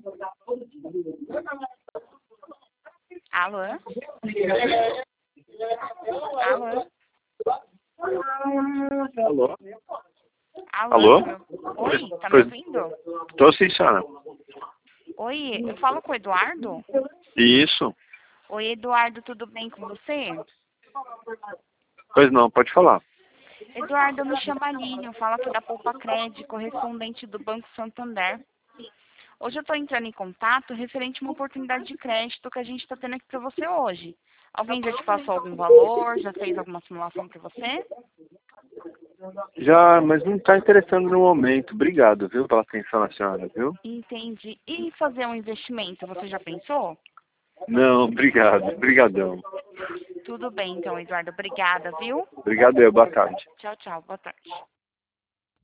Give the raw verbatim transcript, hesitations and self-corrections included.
Alô? Alô? Alô? Alô? Alô? Oi, tá me Pois- ouvindo? Tô sim, senhora. Oi, eu falo com o Eduardo? Isso. Oi, Eduardo, tudo bem com você? Pois não, pode falar. Eduardo, eu me chamo Aline, eu falo aqui da Poupa Cred, correspondente do Banco Santander. Hoje eu estou entrando em contato referente a uma oportunidade de crédito que a gente está tendo aqui para você hoje. Alguém já te passou algum valor? Já fez alguma simulação para você? Já, mas não tá interessando no momento. Obrigado, viu, pela atenção da senhora, viu? Entendi. E fazer um investimento, você já pensou? Não, obrigado. Obrigadão. Tudo bem, então, Eduardo. Obrigada, viu? Obrigado, boa tarde. Tchau, tchau. Boa tarde.